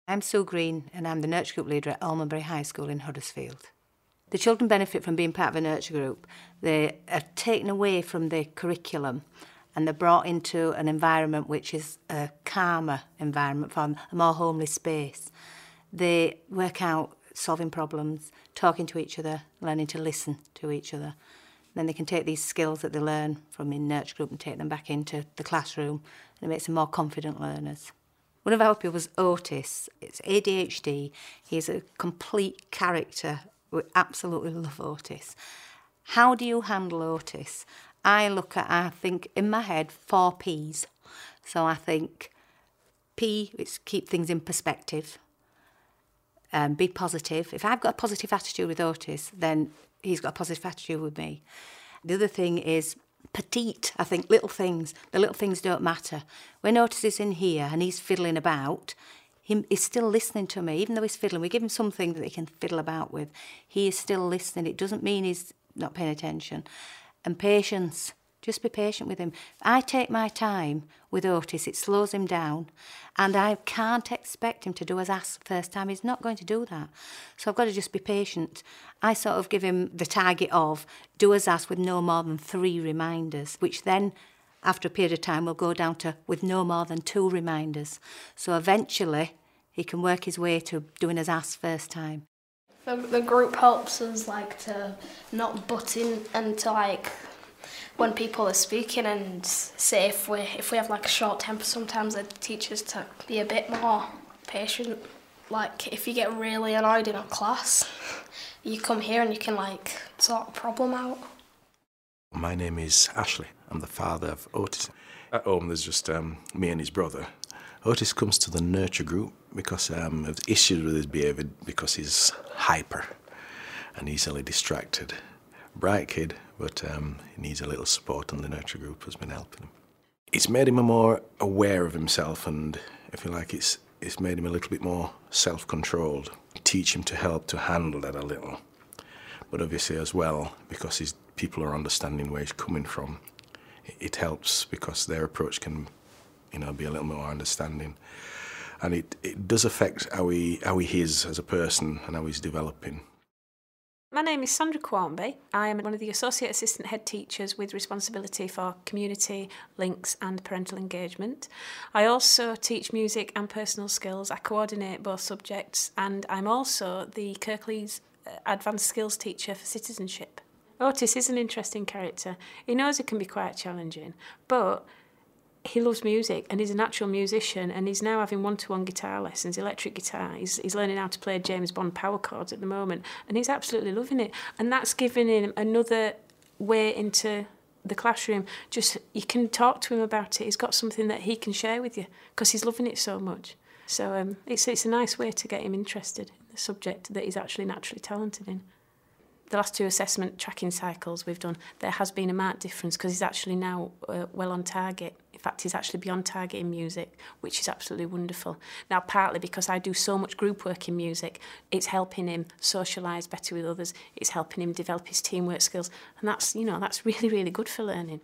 I'm Sue Green and I'm the Nurture Group leader at Almonbury High School in Huddersfield. The children benefit from being part of a nurture group. They are taken away from the curriculum and they're brought into an environment which is a calmer environment for them, a more homely space. They work out solving problems, talking to each other, learning to listen to each other. Then they can take these skills that they learn from in nurture group and take them back into the classroom, and it makes them more confident learners. One of our pupils, Otis, it's ADHD. He's a complete character. We absolutely love Otis. How do you handle Otis? I think in my head, 4 Ps. So I think P, it's keep things in perspective. Be positive. If I've got a positive attitude with Otis, then he's got a positive attitude with me. The other thing is petite. I think little things. The little things don't matter. When Otis is in here and he's fiddling about, he's still listening to me. Even though he's fiddling, we give him something that he can fiddle about with. He is still listening. It doesn't mean he's not paying attention. And patience. Just be patient with him. I take my time with Otis, it slows him down, and I can't expect him to do as asked the first time. He's not going to do that. So I've got to just be patient. I sort of give him the target of do as asked with no more than 3 reminders, which then, after a period of time, will go down to with no more than 2 reminders. So eventually, he can work his way to doing as asked first time. The group helps us to not butt in and to when people are speaking, and say if we have a short temper, sometimes they teach us to be a bit more patient. If you get really annoyed in a class, you come here and you can sort a problem out. My name is Ashley. I'm the father of Otis. At home there's just me and his brother. Otis comes to the nurture group because of issues with his behaviour, because he's hyper and easily distracted. Bright kid, but he needs a little support, and the nurture group has been helping him. It's made him more aware of himself, and I feel like it's made him a little bit more self-controlled. Teach him to help to handle that a little. But obviously as well, because his people are understanding where he's coming from, it helps because their approach can, be a little more understanding. And it does affect how he is as a person and how he's developing. My name is Sandra Quarmby. I am one of the Associate Assistant Head Teachers with responsibility for community, links and parental engagement. I also teach music and personal skills. I coordinate both subjects, and I'm also the Kirklees Advanced Skills Teacher for Citizenship. Otis is an interesting character. He knows it can be quite challenging, but he loves music and he's a natural musician, and he's now having one-to-one guitar lessons, electric guitar. He's learning how to play James Bond power chords at the moment, and he's absolutely loving it. And that's giving him another way into the classroom. Just, you can talk to him about it. He's got something that he can share with you because he's loving it so much. So it's a nice way to get him interested in the subject that he's actually naturally talented in. The last 2 assessment tracking cycles we've done, there has been a marked difference because he's actually now well on target. In fact, he's actually beyond target in music, which is absolutely wonderful. Now, partly because I do so much group work in music, it's helping him socialise better with others, it's helping him develop his teamwork skills, and that's really, really good for learning.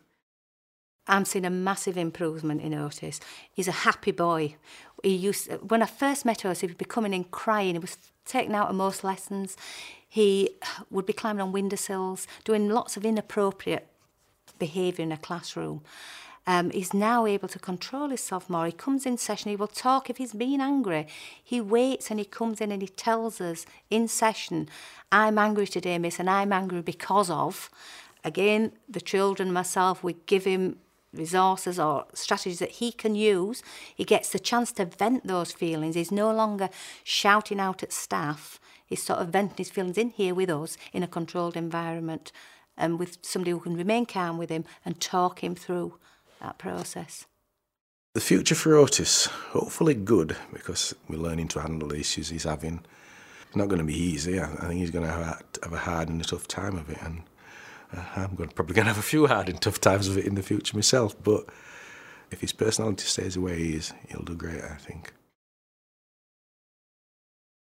I'm seeing a massive improvement in Otis. He's a happy boy. When I first met Otis, he'd be coming in crying. He was taken out of most lessons. He would be climbing on windowsills, doing lots of inappropriate behaviour in a classroom. He's now able to control himself more. He comes in session, he will talk if he's being angry. He waits and he comes in and he tells us in session, I'm angry today, miss, and I'm angry because of. Again, the children, myself, we give him resources or strategies that he can use. He gets the chance to vent those feelings. He's no longer shouting out at staff. He's sort of venting his feelings in here with us in a controlled environment, and with somebody who can remain calm with him and talk him through that process. The future for Otis, hopefully good, because we're learning to handle the issues he's having. It's not going to be easy. I think he's going to have a hard and a tough time of it, and I'm probably going to have a few hard and tough times of it in the future myself, but if his personality stays the way he is, he'll do great, I think.